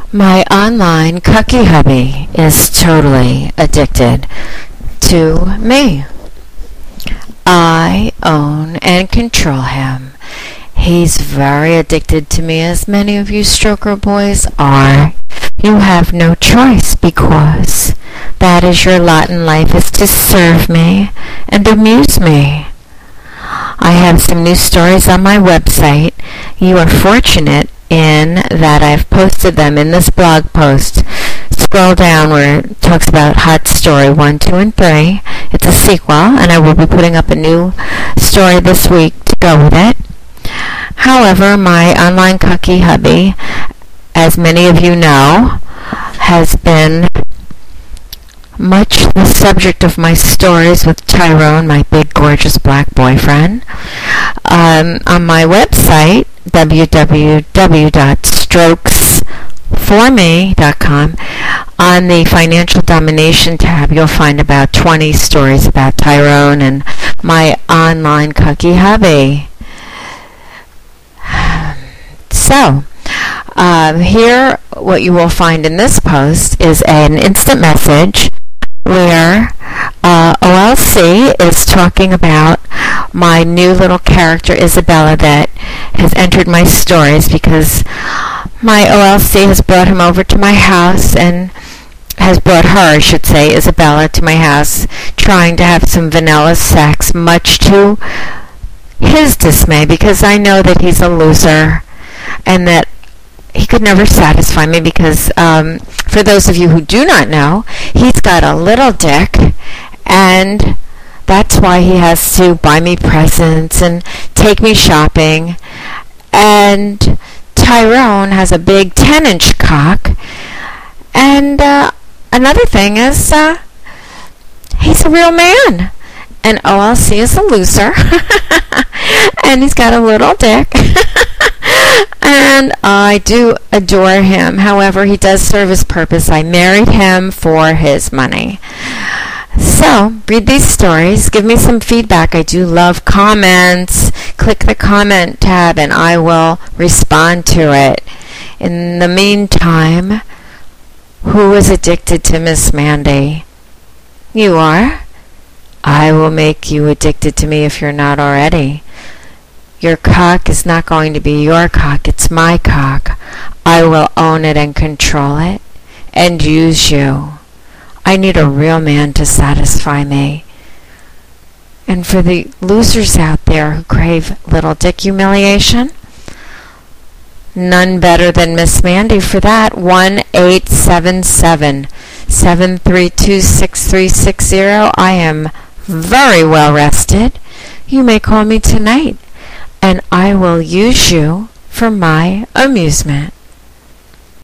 My online cucky hubby is totally addicted to me. I own and control him. He's very addicted to me, as many of you stroker boys are. You have no choice, because that is your lot in life, is to serve me and amuse me. I have some new stories on my website. You are fortunate in that I've posted them in this blog post. Scroll down where it talks about Hot Story 1, 2, and 3. It's a sequel, and I will be putting up a new story this week to go with it. However, my online cucky hubby, as many of you know, has been much the subject of my stories with Tyrone, my big, gorgeous black boyfriend. On my website, www.strokesforme.com, on the Financial Domination tab, you'll find about 20 stories about Tyrone and my online cucky hubby. So, here, what you will find in this post is an instant message where OLC is talking about my new little character, Isabella, that has entered my stories, because my OLC has brought him over to my house, and has brought her, I should say, Isabella, to my house, trying to have some vanilla sex, much to his dismay, because I know that he's a loser and that he could never satisfy me, because for those of you who do not know, he's got a little dick, and that's why he has to buy me presents and take me shopping. And Tyrone has a big 10-inch cock. And another thing is, he's a real man, and OLC is a loser, and he's got a little dick. And I do adore him. However, he does serve his purpose. I married him for his money. So, read these stories. Give me some feedback. I do love comments. Click the comment tab and I will respond to it. In the meantime, who is addicted to Miss Mandy? You are. I will make you addicted to me if you're not already. Your cock is not going to be your cock, it's my cock. I will own it and control it and use you. I need a real man to satisfy me. And for the losers out there who crave little dick humiliation, none better than Miss Mandy for that. 1-877-732-6360. I am very well rested. You may call me tonight, and I will use you for my amusement.